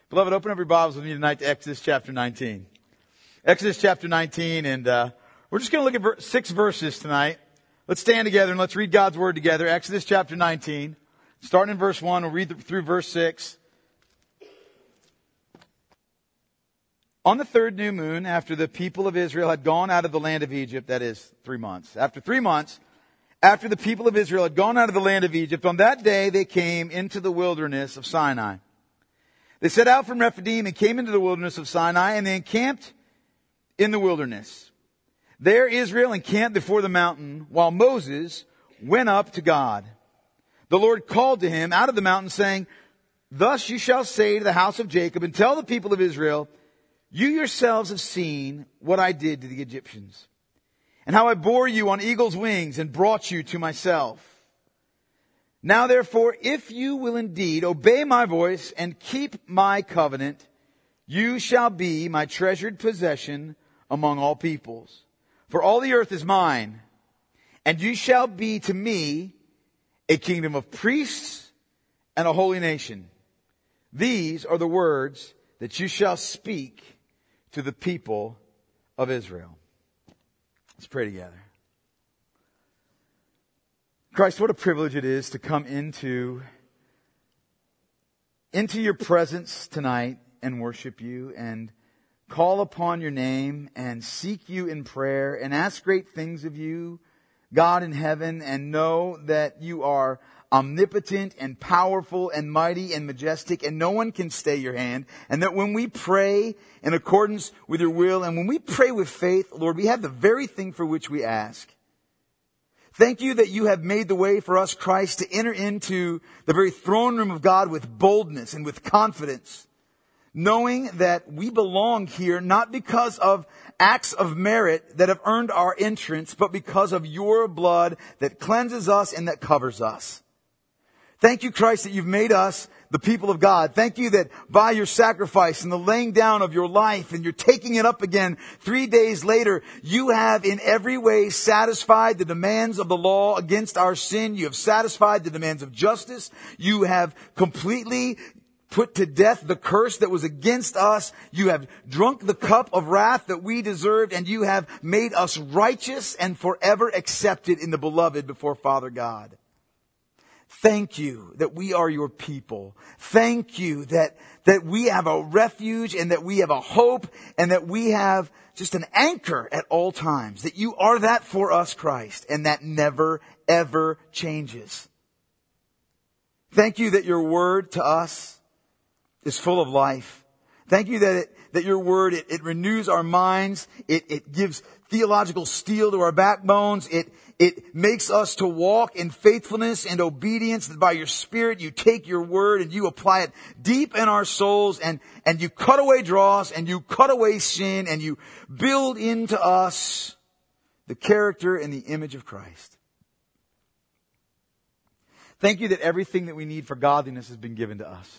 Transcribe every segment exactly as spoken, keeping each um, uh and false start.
Beloved, open up your Bibles with me tonight to Exodus chapter nineteen. Exodus chapter nineteen, and uh, we're just going to look at ver- six verses tonight. Let's stand together and let's read God's Word together. Exodus chapter nineteen, starting in verse one, we'll read th- through verse six. On the third new moon, after the people of Israel had gone out of the land of Egypt, that is, three months. After three months, after the people of Israel had gone out of the land of Egypt, on that day they came into the wilderness of Sinai. They set out from Rephidim and came into the wilderness of Sinai, and they encamped in the wilderness. There Israel encamped before the mountain, while Moses went up to God. The Lord called to him out of the mountain, saying, Thus you shall say to the house of Jacob, and tell the people of Israel, You yourselves have seen what I did to the Egyptians, and how I bore you on eagle's wings and brought you to myself. Now therefore, if you will indeed obey my voice and keep my covenant, you shall be my treasured possession among all peoples. For all the earth is mine, and you shall be to me a kingdom of priests and a holy nation. These are the words that you shall speak to the people of Israel. Let's pray together. Christ, what a privilege it is to come into, into your presence tonight and worship you and call upon your name and seek you in prayer and ask great things of you, God in heaven, and know that you are omnipotent and powerful and mighty and majestic, and no one can stay your hand. And that when we pray in accordance with your will, and when we pray with faith, Lord, we have the very thing for which we ask. Thank you that you have made the way for us, Christ, to enter into the very throne room of God with boldness and with confidence, knowing that we belong here not because of acts of merit that have earned our entrance, but because of your blood that cleanses us and that covers us. Thank you, Christ, that you've made us the people of God. Thank you that by your sacrifice and the laying down of your life and you're taking it up again three days later, you have in every way satisfied the demands of the law against our sin. You have satisfied the demands of justice. You have completely put to death the curse that was against us. You have drunk the cup of wrath that we deserved, and you have made us righteous and forever accepted in the beloved before Father God. Thank you that we are your people. Thank you that, that we have a refuge and that we have a hope and that we have just an anchor at all times. That you are that for us, Christ, and that never, ever changes. Thank you that your word to us is full of life. Thank you that it, that your word, it, it renews our minds. It, it gives theological steel to our backbones. It, it makes us to walk in faithfulness and obedience. That by your Spirit, you take your word and you apply it deep in our souls, and, and you cut away dross and you cut away sin and you build into us the character and the image of Christ. Thank you that everything that we need for godliness has been given to us.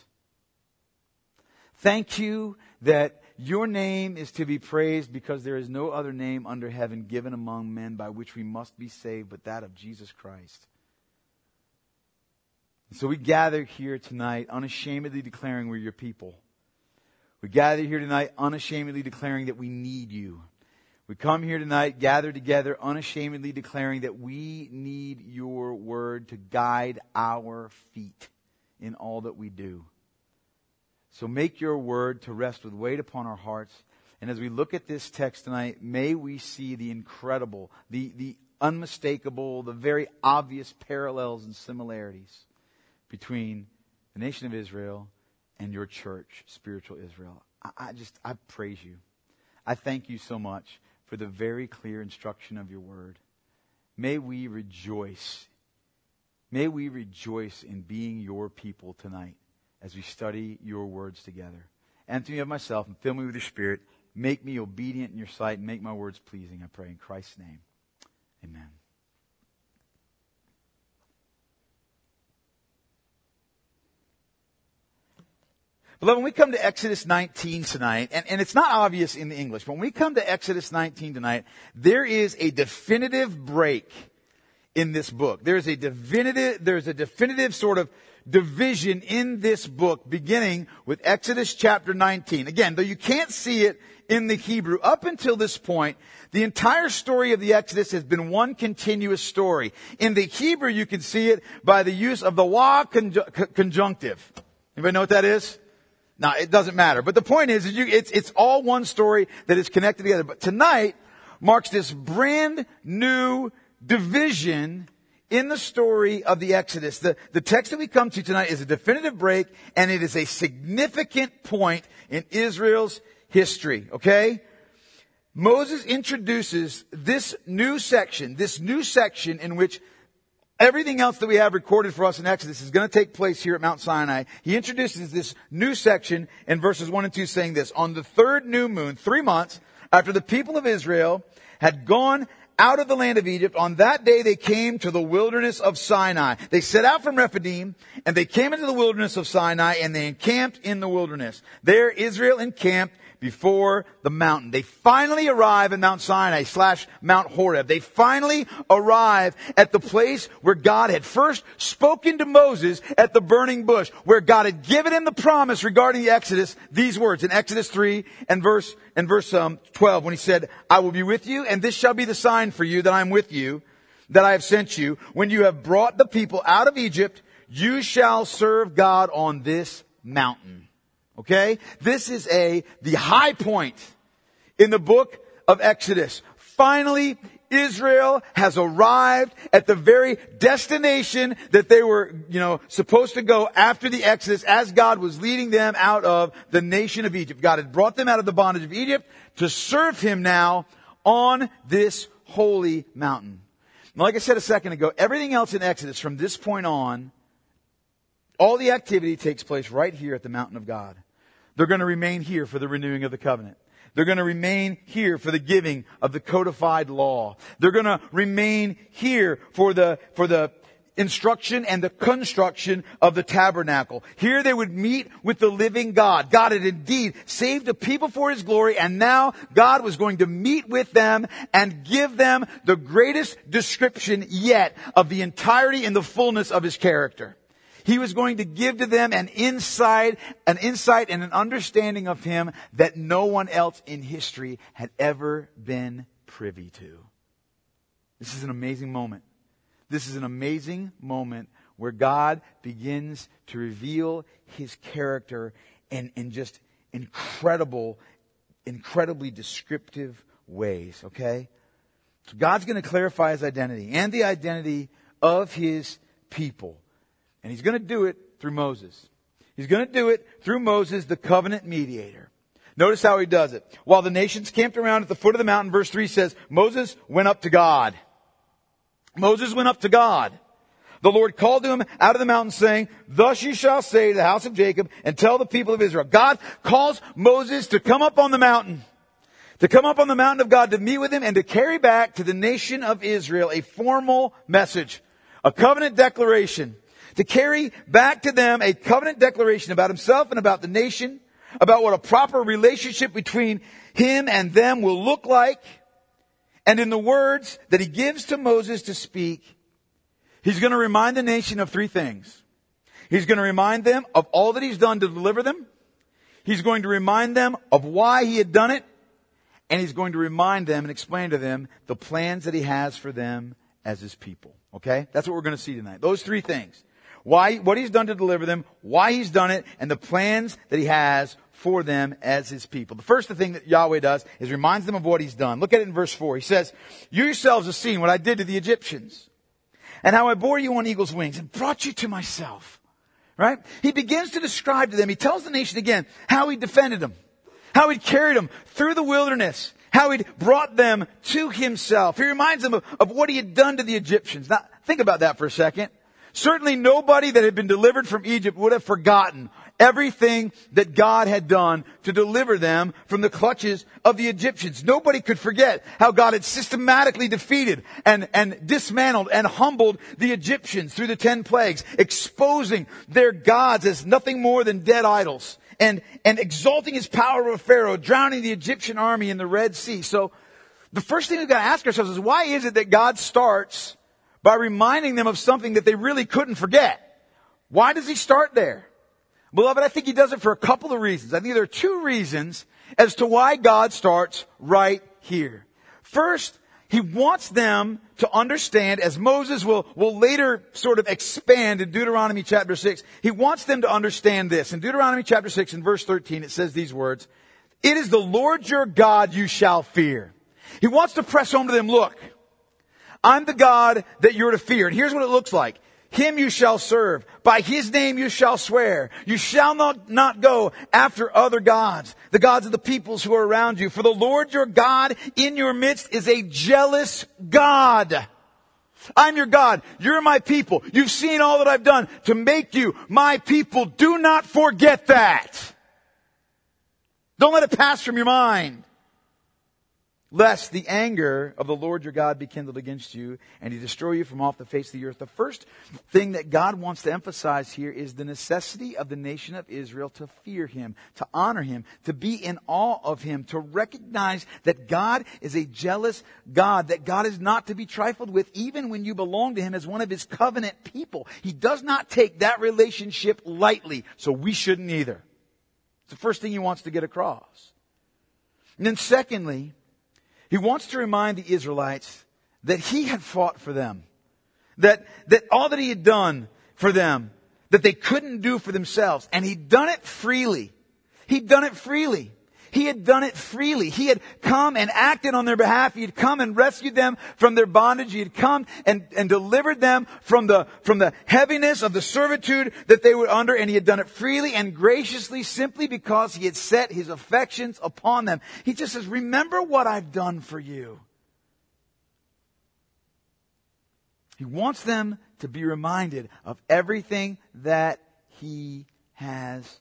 Thank you that your name is to be praised because there is no other name under heaven given among men by which we must be saved but that of Jesus Christ. And so we gather here tonight unashamedly declaring we're your people. We gather here tonight unashamedly declaring that we need you. We come here tonight, gather together unashamedly declaring that we need your word to guide our feet in all that we do. So make your word to rest with weight upon our hearts. And as we look at this text tonight, may we see the incredible, the, the unmistakable, the very obvious parallels and similarities between the nation of Israel and your church, spiritual Israel. I, I just, I praise you. I thank you so much for the very clear instruction of your word. May we rejoice. May we rejoice in being your people tonight as we study your words together. Empty me of myself and fill me with your Spirit. Make me obedient in your sight and make my words pleasing, I pray in Christ's name. Amen. Beloved, when we come to Exodus nineteen tonight, and, and it's not obvious in the English, but when we come to Exodus nineteen tonight, there is a definitive break in this book. There's a definitive, there's a definitive sort of division in this book, beginning with Exodus chapter nineteen. Again, though you can't see it in the Hebrew, up until this point, the entire story of the Exodus has been one continuous story. In the Hebrew, you can see it by the use of the wa conju- conjunctive. Anybody know what that is? No, it doesn't matter. But the point is, is you, it's, it's all one story that is connected together. But tonight marks this brand new division in the story of the Exodus. The, the text that we come to tonight is a definitive break, and it is a significant point in Israel's history, okay? Moses introduces this new section, this new section in which everything else that we have recorded for us in Exodus is going to take place here at Mount Sinai. He introduces this new section in verses one and two saying this: on the third new moon, three months after the people of Israel had gone out of the land of Egypt, on that day they came to the wilderness of Sinai. They set out from Rephidim, and they came into the wilderness of Sinai, and they encamped in the wilderness. There Israel encamped before the mountain. They finally arrive at Mount Sinai slash Mount Horeb. They finally arrive at the place where God had first spoken to Moses at the burning bush, where God had given him the promise regarding the Exodus, these words in Exodus three and verse, and verse um, twelve, when he said, I will be with you, and this shall be the sign for you that I am with you, that I have sent you. When you have brought the people out of Egypt, you shall serve God on this mountain. Okay? This is a, the high point in the book of Exodus. Finally, Israel has arrived at the very destination that they were, you know, supposed to go after the Exodus as God was leading them out of the nation of Egypt. God had brought them out of the bondage of Egypt to serve him now on this holy mountain. Now, like I said a second ago, everything else in Exodus from this point on, all the activity takes place right here at the mountain of God. They're going to remain here for the renewing of the covenant. They're going to remain here for the giving of the codified law. They're going to remain here for the, for the instruction and the construction of the tabernacle. Here they would meet with the living God. God had indeed saved a people for his glory, and now God was going to meet with them and give them the greatest description yet of the entirety and the fullness of his character. He was going to give to them an insight, an insight and an understanding of him that no one else in history had ever been privy to. This is an amazing moment. This is an amazing moment where God begins to reveal his character in, in just incredible, incredibly descriptive ways, okay? So God's going to clarify his identity and the identity of his people. And he's going to do it through Moses. He's going to do it through Moses, the covenant mediator. Notice how he does it. While the nations camped around at the foot of the mountain, verse three says, Moses went up to God. Moses went up to God. The Lord called to him out of the mountain, saying, thus you shall say to the house of Jacob and tell the people of Israel. God calls Moses to come up on the mountain. To come up on the mountain of God, to meet with him, and to carry back to the nation of Israel a formal message. A covenant declaration. To carry back to them a covenant declaration about himself and about the nation, about what a proper relationship between him and them will look like. And in the words that he gives to Moses to speak, he's going to remind the nation of three things. He's going to remind them of all that he's done to deliver them. He's going to remind them of why he had done it. And he's going to remind them and explain to them the plans that he has for them as his people. Okay? That's what we're going to see tonight. Those three things. Why, what he's done to deliver them, why he's done it, and the plans that he has for them as his people. The first thing that Yahweh does is reminds them of what he's done. Look at it in verse four. He says, you yourselves have seen what I did to the Egyptians, and how I bore you on eagle's wings and brought you to myself. Right? He begins to describe to them, he tells the nation again how he defended them, how he carried them through the wilderness, how he'd brought them to himself. He reminds them of, of what he had done to the Egyptians. Now, think about that for a second. Certainly nobody that had been delivered from Egypt would have forgotten everything that God had done to deliver them from the clutches of the Egyptians. Nobody could forget how God had systematically defeated and, and dismantled and humbled the Egyptians through the ten plagues, exposing their gods as nothing more than dead idols, and, and exalting his power over Pharaoh, drowning the Egyptian army in the Red Sea. So the first thing we've got to ask ourselves is, why is it that God starts by reminding them of something that they really couldn't forget? Why does he start there? Beloved, I think he does it for a couple of reasons. I think there are two reasons as to why God starts right here. First, he wants them to understand, as Moses will, will later sort of expand in Deuteronomy chapter six, he wants them to understand this. In Deuteronomy chapter six and verse thirteen, it says these words, "It is the Lord your God you shall fear." He wants to press home to them, look, I'm the God that you're to fear. And here's what it looks like. Him you shall serve. By his name you shall swear. You shall not, not go after other gods, the gods of the peoples who are around you. For the Lord your God in your midst is a jealous God. I'm your God. You're my people. You've seen all that I've done to make you my people. Do not forget that. Don't let it pass from your mind. Lest the anger of the Lord your God be kindled against you, and he destroy you from off the face of the earth. The first thing that God wants to emphasize here is the necessity of the nation of Israel to fear him, to honor him, to be in awe of him, to recognize that God is a jealous God, that God is not to be trifled with, even when you belong to him as one of his covenant people. He does not take that relationship lightly, so we shouldn't either. It's the first thing he wants to get across. And then secondly, he wants to remind the Israelites that he had fought for them. That, that all that he had done for them, that they couldn't do for themselves. And he'd done it freely. He'd done it freely. He had done it freely. He had come and acted on their behalf. He had come and rescued them from their bondage. He had come and, and delivered them from the, from the heaviness of the servitude that they were under. And he had done it freely and graciously simply because he had set his affections upon them. He just says, remember what I've done for you. He wants them to be reminded of everything that he has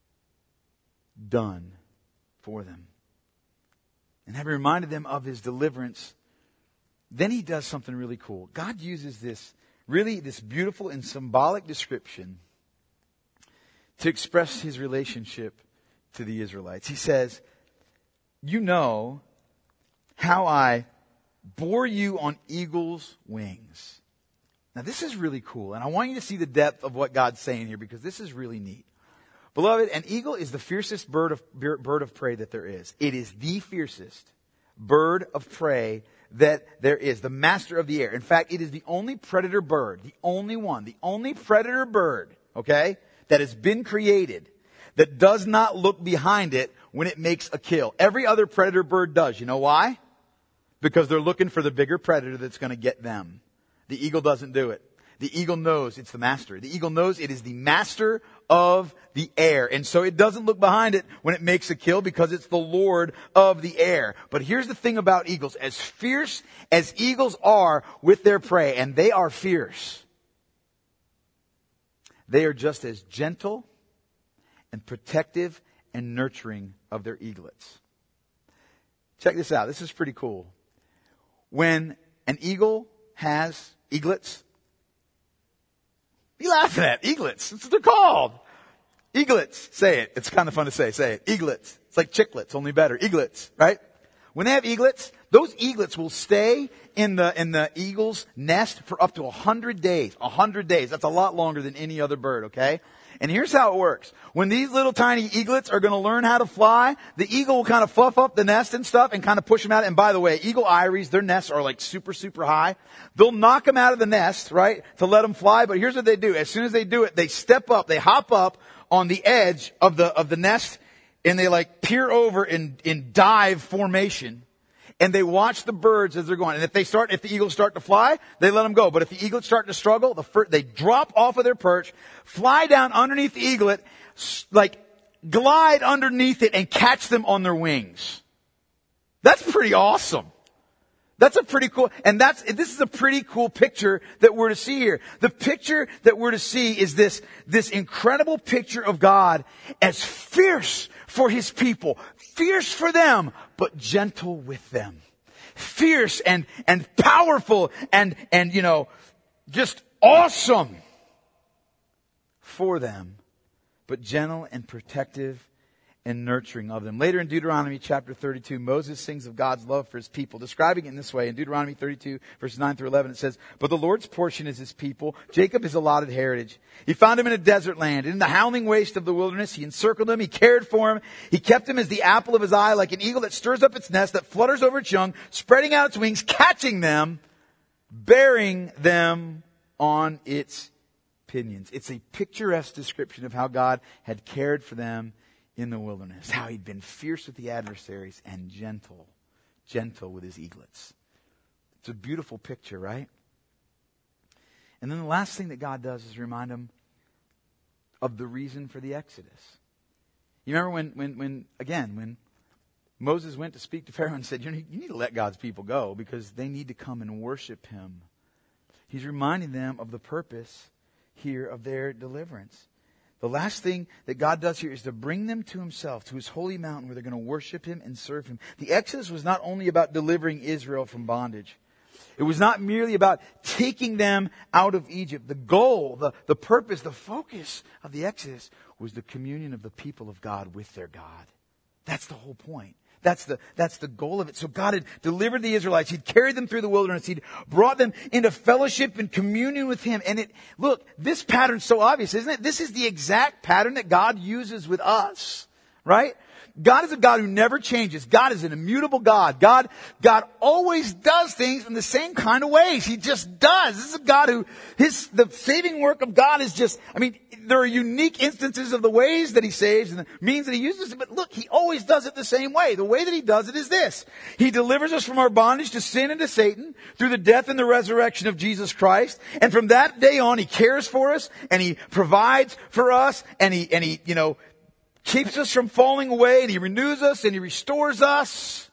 done for them. And having reminded them of his deliverance, then he does something really cool. God uses this really, this beautiful and symbolic description to express his relationship to the Israelites. He says, you know how I bore you on eagle's wings. Now this is really cool, and I want you to see the depth of what God's saying here, because this is really neat. Beloved, an eagle is the fiercest bird of, bird of prey that there is. It is the fiercest bird of prey that there is. The master of the air. In fact, it is the only predator bird, the only one, the only predator bird, okay, that has been created that does not look behind it when it makes a kill. Every other predator bird does. You know why? Because they're looking for the bigger predator that's going to get them. The eagle doesn't do it. The eagle knows it's the master. The eagle knows it is the master of the air. And so it doesn't look behind it when it makes a kill, because it's the Lord of the air. But here's the thing about eagles. As fierce as eagles are with their prey, and they are fierce, they are just as gentle and protective and nurturing of their eaglets. Check this out. This is pretty cool. When an eagle has eaglets, you laughing at eaglets. That's what they're called. Eaglets. Say it. It's kind of fun to say. Say it. Eaglets. It's like chiclets, only better. Eaglets, right? When they have eaglets, those eaglets will stay in the, in the eagle's nest for up to a hundred days. A hundred days. That's a lot longer than any other bird, okay? And here's how it works. When these little tiny eaglets are going to learn how to fly, the eagle will kind of fluff up the nest and stuff and kind of push them out. And by the way, eagle eyries, their nests are like super, super high. They'll knock them out of the nest, right, to let them fly. But here's what they do. As soon as they do it, they step up, they hop up on the edge of the, of the nest, and they like peer over in, in dive formation. And they watch the birds as they're going. And if they start, if the eagles start to fly, they let them go. But if the eaglets start to struggle, the fir- they drop off of their perch, fly down underneath the eaglet, like glide underneath it and catch them on their wings. That's pretty awesome. That's a pretty cool, and that's, this is a pretty cool picture that we're to see here. The picture that we're to see is this, this incredible picture of God as fierce for his people, fierce for them, but gentle with them. Fierce and, and powerful and, and, you know, just awesome for them, but gentle and protective and nurturing of them. Later in Deuteronomy chapter thirty-two, Moses sings of God's love for his people, describing it in this way. In Deuteronomy thirty-two, verses nine through eleven, it says, "But the Lord's portion is his people, Jacob his allotted heritage. He found him in a desert land, in the howling waste of the wilderness. He encircled him, he cared for him. He kept him as the apple of his eye, like an eagle that stirs up its nest, that flutters over its young, spreading out its wings, catching them, bearing them on its pinions." It's a picturesque description of how God had cared for them in the wilderness, how he'd been fierce with the adversaries and gentle, gentle with his eaglets. It's a beautiful picture, right? And then the last thing that God does is remind them of the reason for the Exodus. You remember when, when, when again, when Moses went to speak to Pharaoh and said, you need, you need to let God's people go because they need to come and worship him. He's reminding them of the purpose here of their deliverance. The last thing that God does here is to bring them to himself, to his holy mountain where they're going to worship him and serve him. The Exodus was not only about delivering Israel from bondage. It was not merely about taking them out of Egypt. The goal, the, the purpose, the focus of the Exodus was the communion of the people of God with their God. That's the whole point. That's the, that's the goal of it. So God had delivered the Israelites. He'd carried them through the wilderness. He'd brought them into fellowship and communion with him. And it, look, this pattern's so obvious, isn't it? This is the exact pattern that God uses with us, right? God is a God who never changes. God is an immutable God. God, God always does things in the same kind of ways. He just does. This is a God who, his, the saving work of God is just, I mean, there are unique instances of the ways that he saves and the means that he uses it, but look, he always does it the same way. The way that he does it is this. He delivers us from our bondage to sin and to Satan through the death and the resurrection of Jesus Christ. And from that day on, he cares for us and he provides for us and he, and he, you know, keeps us from falling away, and he renews us and he restores us.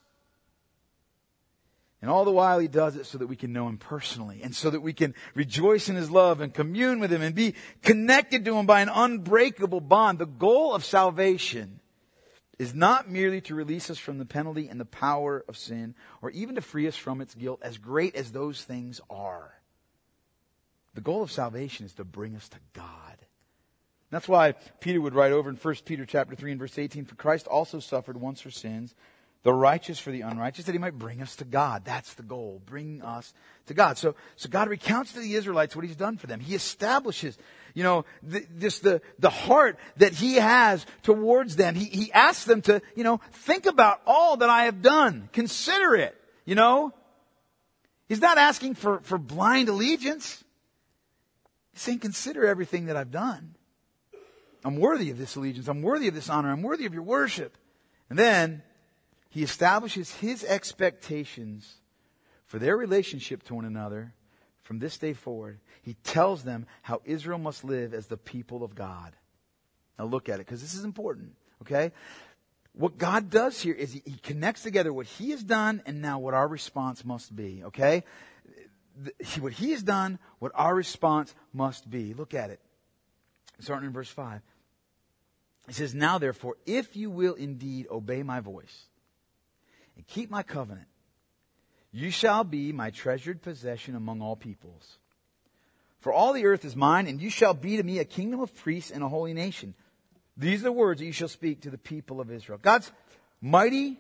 And all the while he does it so that we can know him personally and so that we can rejoice in his love and commune with him and be connected to him by an unbreakable bond. The goal of salvation is not merely to release us from the penalty and the power of sin or even to free us from its guilt, as great as those things are. The goal of salvation is to bring us to God. That's why Peter would write over in First Peter chapter three and verse eighteen, "For Christ also suffered once for sins, the righteous for the unrighteous, that he might bring us to God." That's the goal, bring us to God. So, so God recounts to the Israelites what he's done for them. He establishes, you know, the, this, the, the heart that he has towards them. He, he asks them to, you know, think about all that I have done. Consider it, you know. He's not asking for, for blind allegiance. He's saying, consider everything that I've done. I'm worthy of this allegiance. I'm worthy of this honor. I'm worthy of your worship. And then he establishes his expectations for their relationship to one another from this day forward. He tells them how Israel must live as the people of God. Now look at it, because this is important, okay? What God does here is he, he connects together what he has done and now what our response must be, okay? The, what he has done, what our response must be. Look at it. Starting in verse five. It says, "Now therefore, if you will indeed obey my voice and keep my covenant, you shall be my treasured possession among all peoples. For all the earth is mine, and you shall be to me a kingdom of priests and a holy nation. These are the words that you shall speak to the people of Israel." God's mighty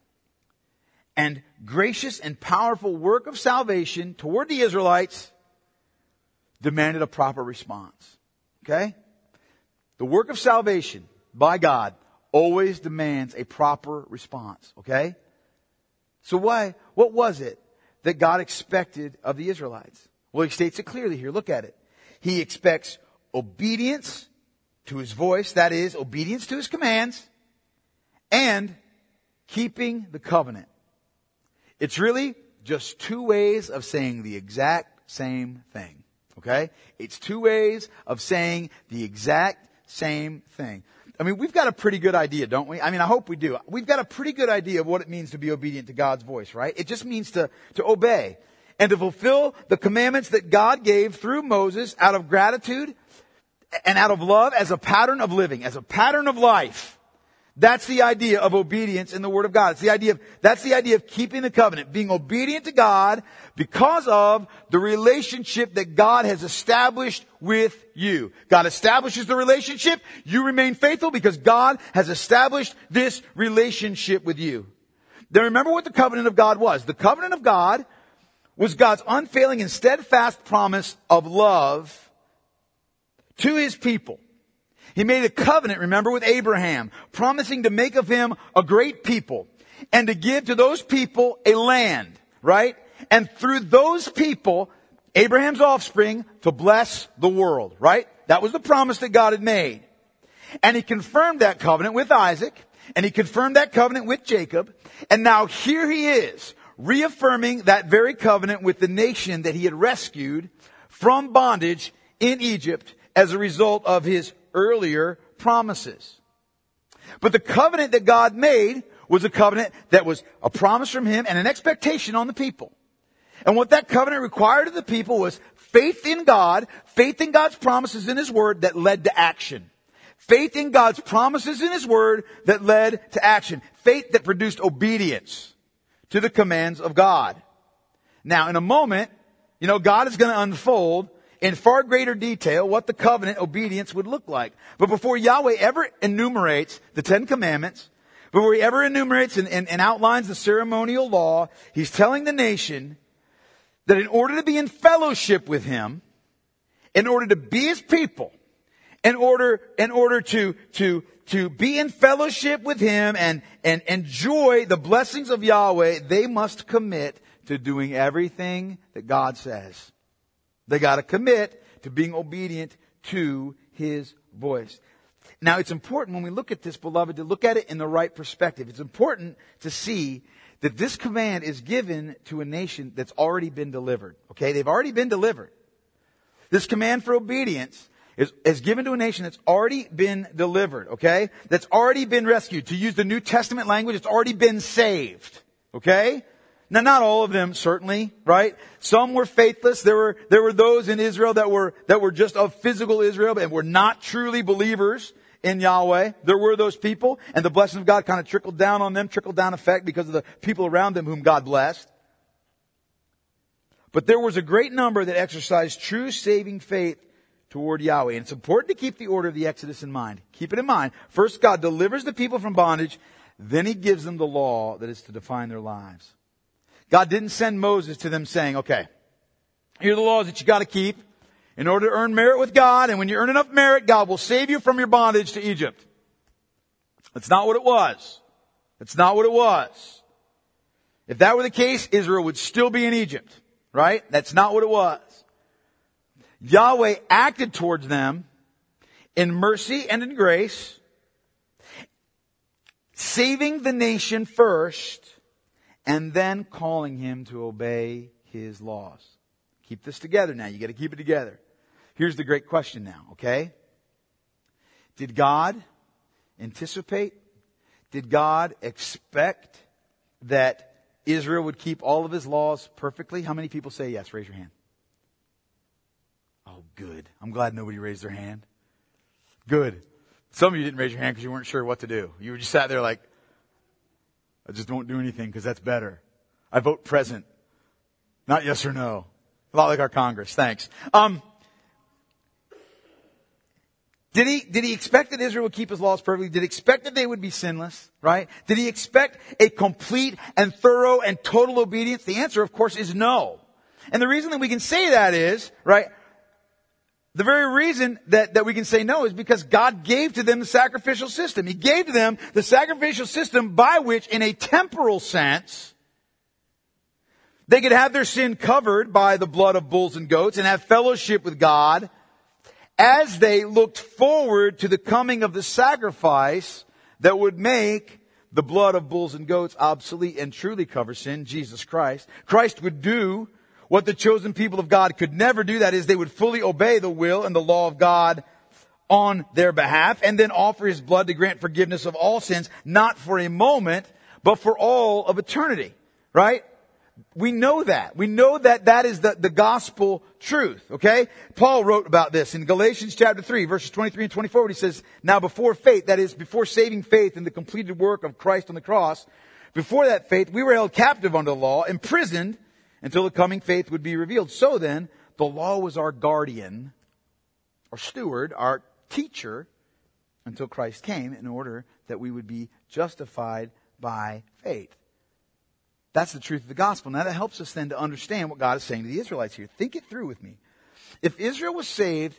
and gracious and powerful work of salvation toward the Israelites demanded a proper response. Okay? The work of salvation by God always demands a proper response. Okay? So why, what was it that God expected of the Israelites? Well, he states it clearly here. Look at it. He expects obedience to his voice, that is, obedience to his commands, and keeping the covenant. It's really just two ways of saying the exact same thing. Okay? It's two ways of saying the exact same thing. I mean, we've got a pretty good idea, don't we? I mean, I hope we do. We've got a pretty good idea of what it means to be obedient to God's voice, right? It just means to, to obey and to fulfill the commandments that God gave through Moses out of gratitude and out of love as a pattern of living, as a pattern of life. That's the idea of obedience in the Word of God. It's the idea of, that's the idea of keeping the covenant, being obedient to God because of the relationship that God has established with you. God establishes the relationship. You remain faithful because God has established this relationship with you. Then remember what the covenant of God was. The covenant of God was God's unfailing and steadfast promise of love to His people. He made a covenant, remember, with Abraham, promising to make of him a great people and to give to those people a land, right? And through those people, Abraham's offspring, to bless the world, right? That was the promise that God had made. And He confirmed that covenant with Isaac, and He confirmed that covenant with Jacob, and now here He is, reaffirming that very covenant with the nation that He had rescued from bondage in Egypt as a result of His earlier promises. But the covenant that God made was a covenant that was a promise from Him and an expectation on the people. And what that covenant required of the people was faith in God, faith in God's promises in His Word that led to action. Faith in God's promises in His Word that led to action. Faith that produced obedience to the commands of God. Now, in a moment, you know, God is going to unfold in far greater detail what the covenant obedience would look like. But before Yahweh ever enumerates the Ten Commandments, before He ever enumerates and, and, and outlines the ceremonial law, He's telling the nation that in order to be in fellowship with Him, in order to be His people, in order, in order to, to, to be in fellowship with Him and, and enjoy the blessings of Yahweh, they must commit to doing everything that God says. They got to commit to being obedient to His voice. Now, it's important when we look at this, beloved, to look at it in the right perspective. It's important to see that this command is given to a nation that's already been delivered. Okay? They've already been delivered. This command for obedience is, is given to a nation that's already been delivered. Okay? That's already been rescued. To use the New Testament language, it's already been saved. Okay? Now, not all of them, certainly, right? Some were faithless. There were, there were those in Israel that were, that were just of physical Israel and were not truly believers in Yahweh. There were those people, and the blessing of God kind of trickled down on them, trickled down effect because of the people around them whom God blessed. But there was a great number that exercised true saving faith toward Yahweh. And it's important to keep the order of the Exodus in mind. Keep it in mind. First, God delivers the people from bondage. Then He gives them the law that is to define their lives. God didn't send Moses to them saying, okay, here are the laws that you got to keep in order to earn merit with God. And when you earn enough merit, God will save you from your bondage to Egypt. That's not what it was. That's not what it was. If that were the case, Israel would still be in Egypt, right? That's not what it was. Yahweh acted towards them in mercy and in grace, saving the nation first, and then calling him to obey His laws. Keep this together now. You got to keep it together. Here's the great question now, okay? Did God anticipate? Did God expect that Israel would keep all of His laws perfectly? How many people say yes? Raise your hand. Oh, good. I'm glad nobody raised their hand. Good. Some of you didn't raise your hand because you weren't sure what to do. You were just sat there like, I just won't do anything because that's better. I vote present. Not yes or no. A lot like our Congress. Thanks. Um, did he, did he expect that Israel would keep His laws perfectly? Did he expect that they would be sinless? Right? Did He expect a complete and thorough and total obedience? The answer, of course, is no. And the reason that we can say that is, right, the very reason that, that we can say no is because God gave to them the sacrificial system. He gave to them the sacrificial system by which, in a temporal sense, they could have their sin covered by the blood of bulls and goats and have fellowship with God as they looked forward to the coming of the sacrifice that would make the blood of bulls and goats obsolete and truly cover sin, Jesus Christ. Christ would do what the chosen people of God could never do. That is, they would fully obey the will and the law of God on their behalf and then offer His blood to grant forgiveness of all sins, not for a moment, but for all of eternity. Right? We know that. We know that that is the, the gospel truth, okay? Paul wrote about this in Galatians chapter three, verses twenty-three and twenty-four, when he says, now before faith, that is, before saving faith in the completed work of Christ on the cross, before that faith, we were held captive under the law, imprisoned until the coming faith would be revealed. So then, the law was our guardian, our steward, our teacher, until Christ came in order that we would be justified by faith. That's the truth of the gospel. Now that helps us then to understand what God is saying to the Israelites here. Think it through with me. If Israel was saved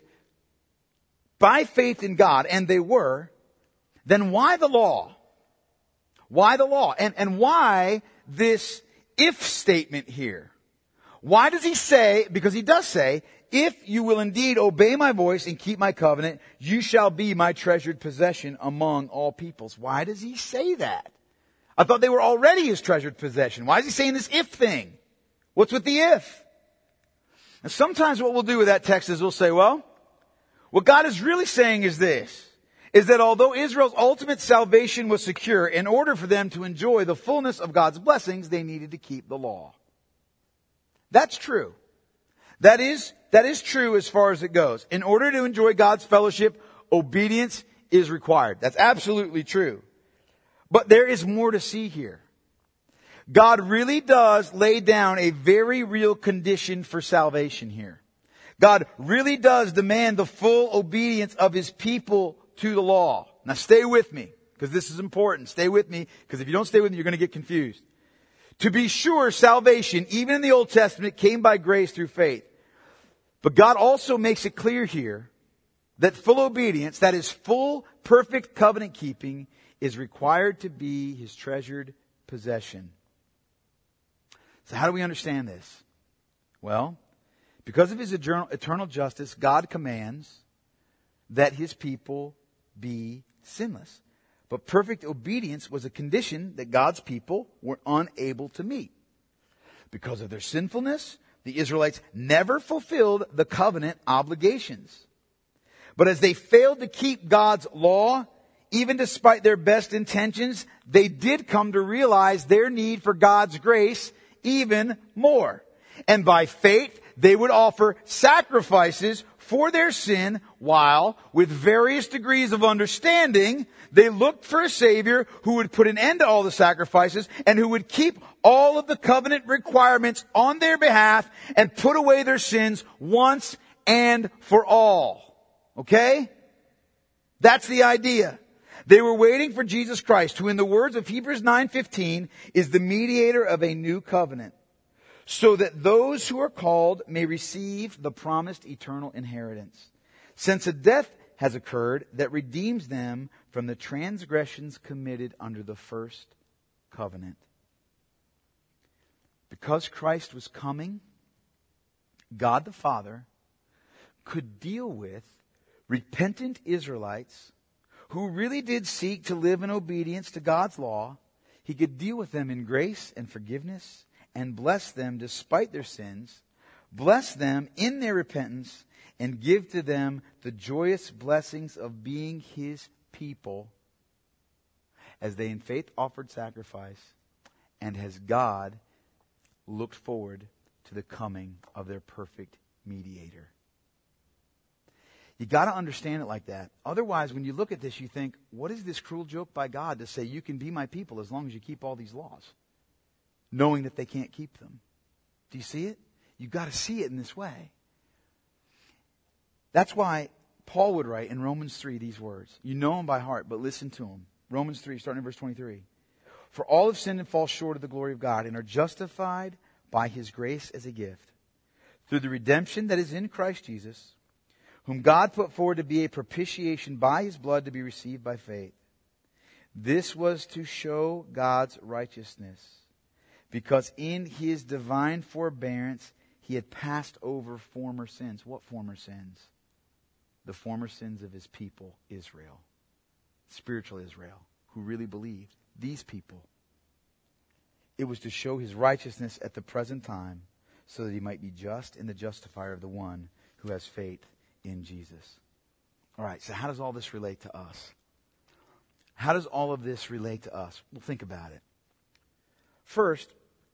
by faith in God, and they were, then why the law? Why the law? And, and why this if statement here? Why does he say, because he does say, if you will indeed obey my voice and keep my covenant, you shall be my treasured possession among all peoples. Why does he say that? I thought they were already his treasured possession. Why is he saying this if thing? What's with the if? And sometimes what we'll do with that text is we'll say, well, what God is really saying is this, is that although Israel's ultimate salvation was secure, in order for them to enjoy the fullness of God's blessings, they needed to keep the law. That's true. That is, that is true as far as it goes. In order to enjoy God's fellowship, obedience is required. That's absolutely true. But there is more to see here. God really does lay down a very real condition for salvation here. God really does demand the full obedience of His people to the law. Now stay with me, because this is important. Stay with me, because if you don't stay with me, you're going to get confused. To be sure, salvation, even in the Old Testament, came by grace through faith. But God also makes it clear here that full obedience, that is full, perfect covenant keeping, is required to be His treasured possession. So how do we understand this? Well, because of His eternal justice, God commands that His people be sinless. But perfect obedience was a condition that God's people were unable to meet. Because of their sinfulness, the Israelites never fulfilled the covenant obligations. But as they failed to keep God's law, even despite their best intentions, they did come to realize their need for God's grace even more. And by faith, they would offer sacrifices for their sin, while, with various degrees of understanding, they looked for a Savior who would put an end to all the sacrifices and who would keep all of the covenant requirements on their behalf and put away their sins once and for all. Okay? That's the idea. They were waiting for Jesus Christ, who in the words of Hebrews nine fifteen is the mediator of a new covenant, so that those who are called may receive the promised eternal inheritance, since a death has occurred that redeems them from the transgressions committed under the first covenant. Because Christ was coming, God the Father could deal with repentant Israelites who really did seek to live in obedience to God's law. He could deal with them in grace and forgiveness and bless them despite their sins, bless them in their repentance, and give to them the joyous blessings of being His people as they in faith offered sacrifice and as God looked forward to the coming of their perfect mediator. You got to understand it like that. Otherwise, when you look at this, you think, what is this cruel joke by God to say you can be my people as long as you keep all these laws, knowing that they can't keep them? Do you see it? You've got to see it in this way. That's why Paul would write in Romans three these words. You know them by heart, but listen to them. Romans three, starting in verse twenty-three. For all have sinned and fall short of the glory of God and are justified by His grace as a gift through the redemption that is in Christ Jesus, whom God put forward to be a propitiation by His blood to be received by faith. This was to show God's righteousness, because in His divine forbearance He had passed over former sins. What former sins? The former sins of His people, Israel. Spiritual Israel, who really believed. These people. It was to show His righteousness at the present time, so that He might be just and the justifier of the one who has faith in Jesus. All right, so how does all this relate to us? How does all of this relate to us? Well, think about it. First,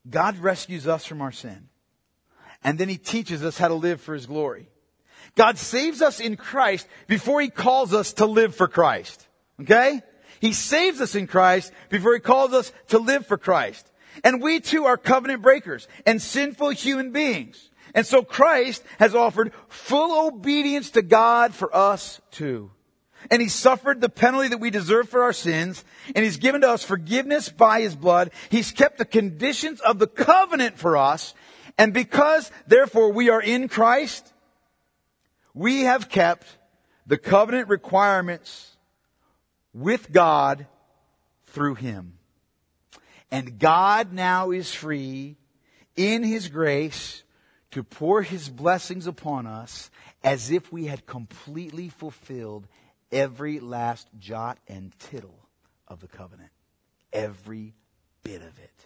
God rescues us from our sin. And then He teaches us how to live for His glory. God saves us in Christ before He calls us to live for Christ. Okay? He saves us in Christ before He calls us to live for Christ. And we too are covenant breakers and sinful human beings. And so Christ has offered full obedience to God for us too. And He suffered the penalty that we deserve for our sins. And He's given to us forgiveness by His blood. He's kept the conditions of the covenant for us. And because, therefore, we are in Christ, we have kept the covenant requirements with God through Him. And God now is free in His grace to pour His blessings upon us as if we had completely fulfilled every last jot and tittle of the covenant. Every bit of it.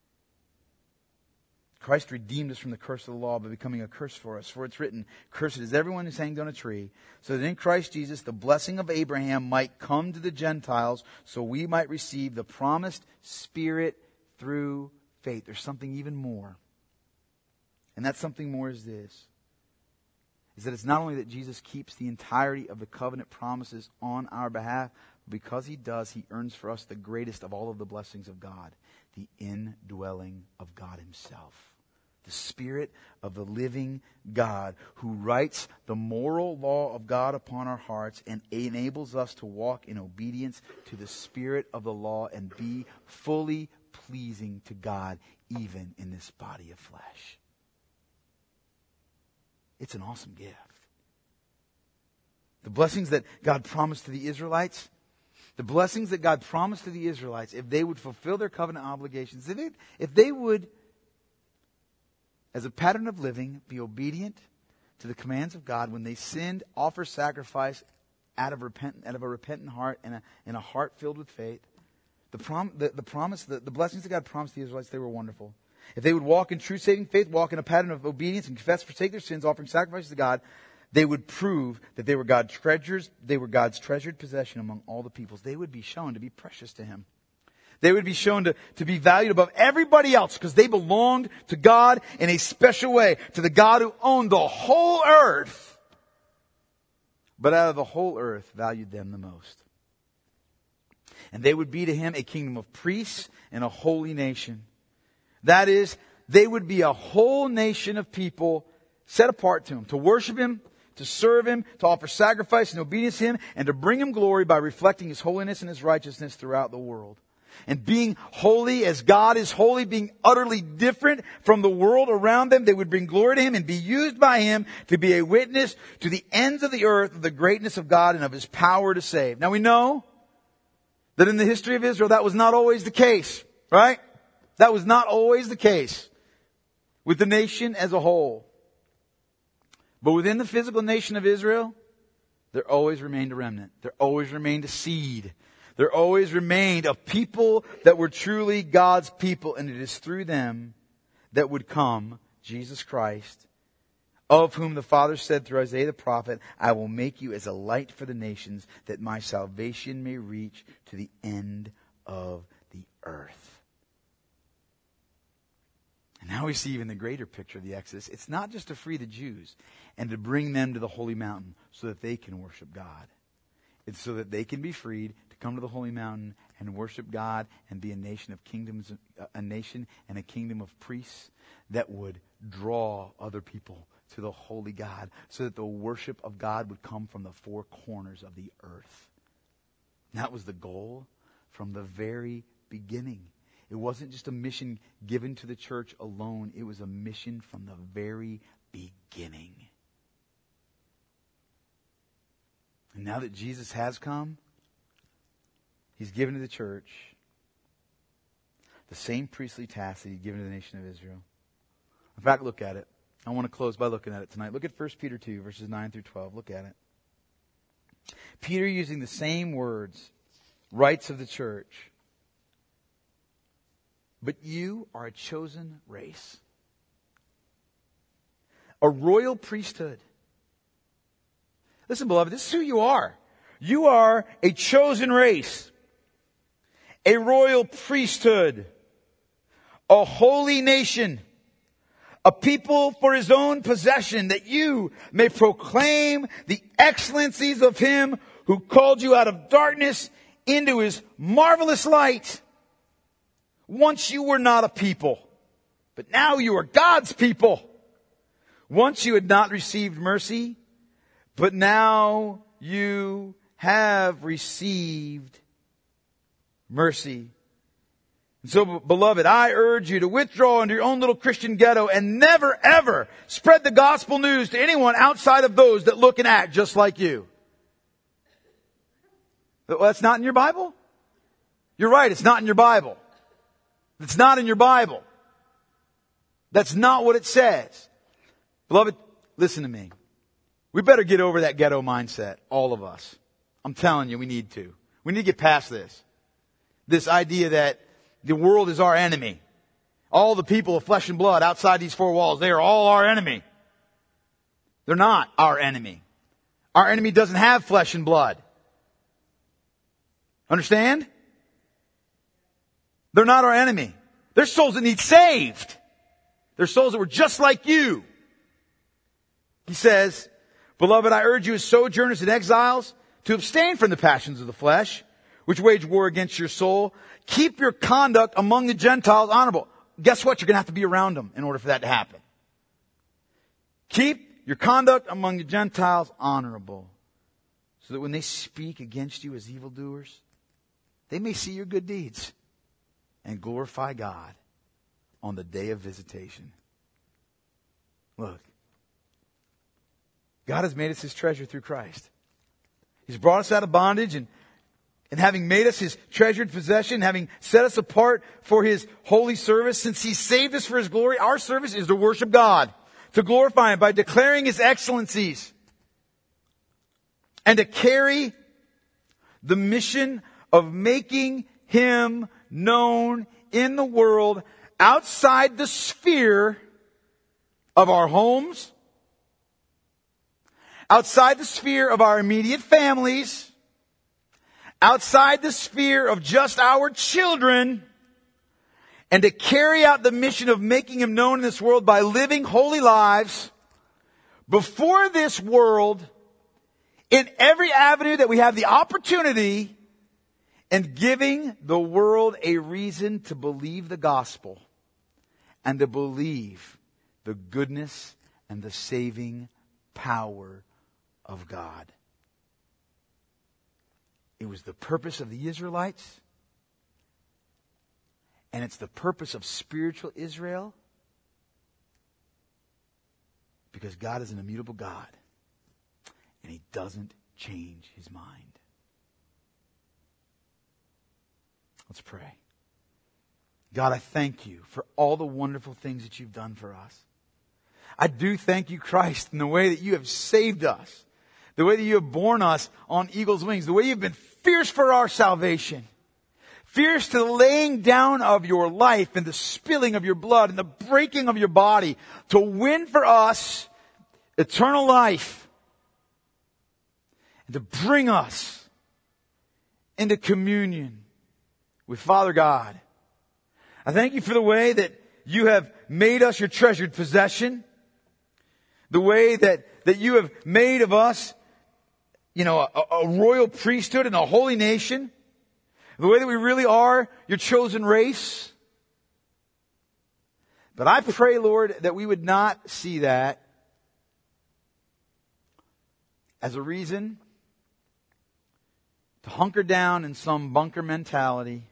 Christ redeemed us from the curse of the law by becoming a curse for us. For it's written, "Cursed is everyone who's hanged on a tree," so that in Christ Jesus the blessing of Abraham might come to the Gentiles, so we might receive the promised Spirit through faith. There's something even more. And that something more is this. Is that it's not only that Jesus keeps the entirety of the covenant promises on our behalf, but because He does, He earns for us the greatest of all of the blessings of God, the indwelling of God Himself. The Spirit of the living God who writes the moral law of God upon our hearts and enables us to walk in obedience to the Spirit of the law and be fully pleasing to God even in this body of flesh. It's an awesome gift. The blessings that God promised to the Israelites, the blessings that God promised to the Israelites, if they would fulfill their covenant obligations, if, it, if they would, as a pattern of living, be obedient to the commands of God, when they sinned, offer sacrifice out of, repent, out of a repentant heart and a, and a heart filled with faith, the, prom, the, the promise, the, the blessings that God promised the Israelites, they were wonderful. If they would walk in true saving faith, walk in a pattern of obedience and confess, forsake their sins, offering sacrifices to God, they would prove that they were God's treasures, they were God's treasured possession among all the peoples. They would be shown to be precious to Him. They would be shown to, to be valued above everybody else because they belonged to God in a special way, to the God who owned the whole earth, but out of the whole earth valued them the most. And they would be to Him a kingdom of priests and a holy nation. That is, they would be a whole nation of people set apart to Him, to worship Him, to serve Him, to offer sacrifice and obedience to Him, and to bring Him glory by reflecting His holiness and His righteousness throughout the world. And being holy as God is holy, being utterly different from the world around them, they would bring glory to Him and be used by Him to be a witness to the ends of the earth of the greatness of God and of His power to save. Now we know that in the history of Israel that was not always the case, right? That was not always the case with the nation as a whole. But within the physical nation of Israel, there always remained a remnant. There always remained a seed. There always remained a people that were truly God's people. And it is through them that would come Jesus Christ, of whom the Father said through Isaiah the prophet, "I will make you as a light for the nations, that my salvation may reach to the end of the earth." And now we see even the greater picture of the Exodus. It's not just to free the Jews and to bring them to the holy mountain so that they can worship God. It's so that they can be freed to come to the holy mountain and worship God and be a nation of kingdoms, a nation and a kingdom of priests that would draw other people to the holy God, so that the worship of God would come from the four corners of the earth. And that was the goal from the very beginning. It wasn't just a mission given to the church alone. It was a mission from the very beginning. And now that Jesus has come, He's given to the church the same priestly task that He'd given to the nation of Israel. In fact, look at it. I want to close by looking at it tonight. Look at First Peter two, verses nine through twelve. Look at it. Peter, using the same words, writes of the church, "But you are a chosen race, a royal priesthood." Listen, beloved, this is who you are. You are a chosen race, a royal priesthood, a holy nation, a people for his own possession, that you may proclaim the excellencies of him who called you out of darkness into his marvelous light. Once you were not a people, but now you are God's people. Once you had not received mercy, but now you have received mercy. And so, beloved, I urge you to withdraw into your own little Christian ghetto and never, ever spread the gospel news to anyone outside of those that look and act just like you. Well, that's not in your Bible? You're right, it's not in your Bible. It's not in your Bible. That's not what it says. Beloved, listen to me. We better get over that ghetto mindset, all of us. I'm telling you, we need to. We need to get past this. This idea that the world is our enemy. All the people of flesh and blood outside these four walls, they are all our enemy. They're not our enemy. Our enemy doesn't have flesh and blood. Understand? They're not our enemy. They're souls that need saved. They're souls that were just like you. He says, beloved, I urge you as sojourners and exiles to abstain from the passions of the flesh, which wage war against your soul. Keep your conduct among the Gentiles honorable. Guess what? You're going to have to be around them in order for that to happen. Keep your conduct among the Gentiles honorable, so that when they speak against you as evildoers, they may see your good deeds and glorify God on the day of visitation. Look, God has made us his treasure through Christ. He's brought us out of bondage, and And having made us his treasured possession, having set us apart for his holy service, since he saved us for his glory, our service is to worship God, to glorify him by declaring his excellencies, and to carry the mission of making him known in the world outside the sphere of our homes, outside the sphere of our immediate families, outside the sphere of just our children, and to carry out the mission of making him known in this world by living holy lives before this world in every avenue that we have the opportunity, and giving the world a reason to believe the gospel and to believe the goodness and the saving power of God. It was the purpose of the Israelites, and it's the purpose of spiritual Israel, because God is an immutable God, and he doesn't change his mind. Let's pray. God, I thank you for all the wonderful things that you've done for us. I do thank you, Christ, in the way that you have saved us, the way that you have borne us on eagle's wings, the way you've been fierce for our salvation, fierce to the laying down of your life and the spilling of your blood and the breaking of your body to win for us eternal life and to bring us into communion with Father God. I thank you for the way that you have made us your treasured possession, the way that, that you have made of us, you know, a, a royal priesthood and a holy nation, the way that we really are your chosen race. But I pray, Lord, that we would not see that as a reason to hunker down in some bunker mentality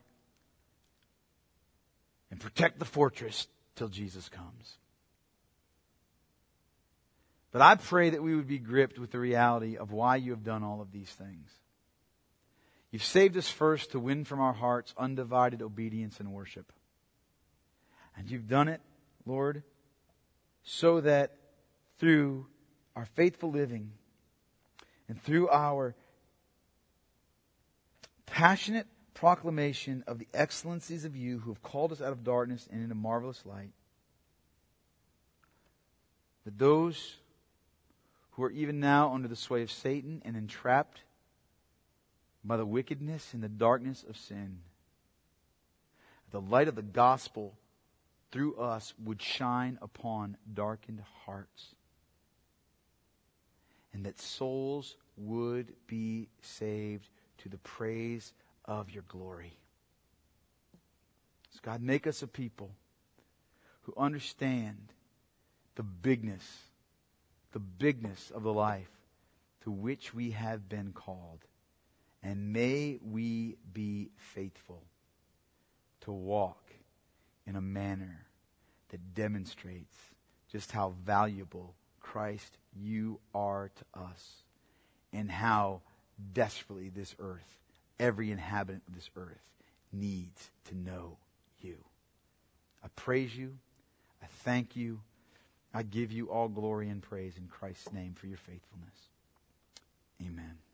and protect the fortress till Jesus comes. But I pray that we would be gripped with the reality of why you have done all of these things. You've saved us first to win from our hearts undivided obedience and worship. And you've done it, Lord, so that through our faithful living and through our passionate proclamation of the excellencies of you who have called us out of darkness and into marvelous light, that those who are even now under the sway of Satan and entrapped by the wickedness and the darkness of sin, the light of the gospel through us would shine upon darkened hearts, and that souls would be saved to the praise of your glory. So God, make us a people who understand the bigness, the bigness of the life to which we have been called. And may we be faithful to walk in a manner that demonstrates just how valuable, Christ, you are to us, and how desperately this earth, every inhabitant of this earth, needs to know you. I praise you. I thank you. I give you all glory and praise in Christ's name for your faithfulness. Amen.